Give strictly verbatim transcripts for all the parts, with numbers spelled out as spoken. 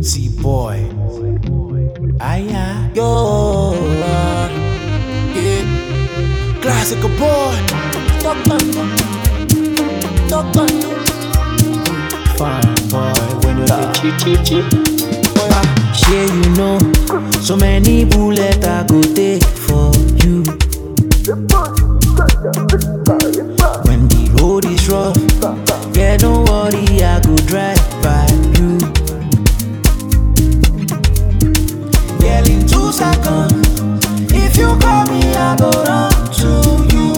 See boy, aya, yo, uh, yeah, classic boy. Talk on, talk on, fine boy. When you say cheep, cheep, cheap, boy, share you know. So many bullets I go take for you. When the road is rough, yeah, don't worry, I go drive by you. Girl, in two seconds, if you call me, I go run to you.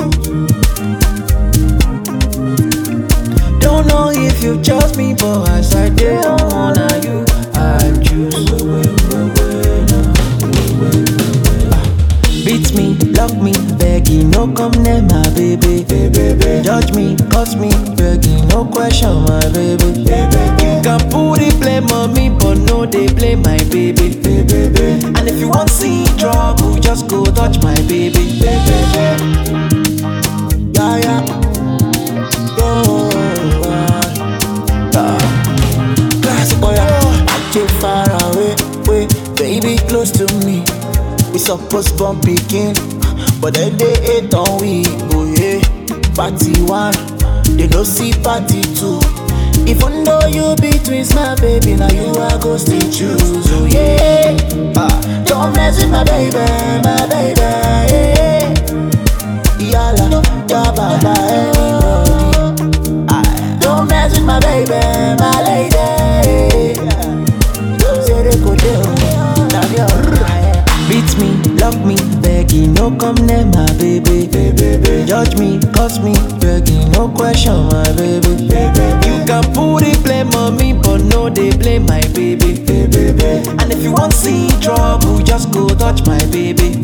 Don't know if you trust me, but as I did, I wanna you, I choose. Beat me, love me, begging, no come near my baby. Judge me, curse me, begging, no question my baby. You can put it blame on me, but no they blame my baby. And if you want see trouble, just go touch my baby. Yeah, yeah. Oh, uh, classic boy, I take far away, wait, baby close to me. We supposed bump begin, but then they hate on we. Oh yeah, party one, they don't see party two. Even though you be twins, my baby, now you are go still choose. Oh yeah, ah, don't mess with my baby, my baby. Yeah, yalla, ya baba, anybody. Ah, don't mess with my baby, my lady. Don't say they go down, now you're right. Beat me, love me, begging, no come near my baby. Judge me, curse me, begging, no question my baby. You can put it blame on me, but no they blame my baby. And if you want see trouble, just go touch my baby.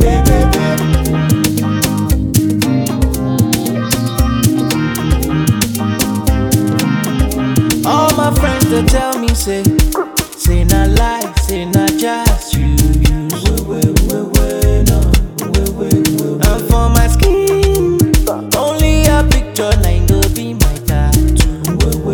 All my friends they tell me say, say not lie, say not just you. And for my skin, only a picture line go be my tattoo.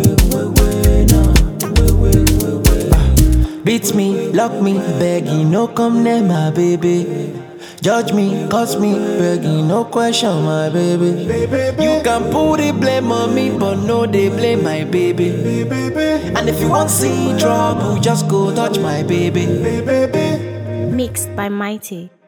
Beat me, lock me, begging, no come near my baby. Judge me, curse me, begging, no question my baby. You can put it blame on me, but no they blame my baby. And if you want see trouble, just go touch my baby. Mixed by Mighty.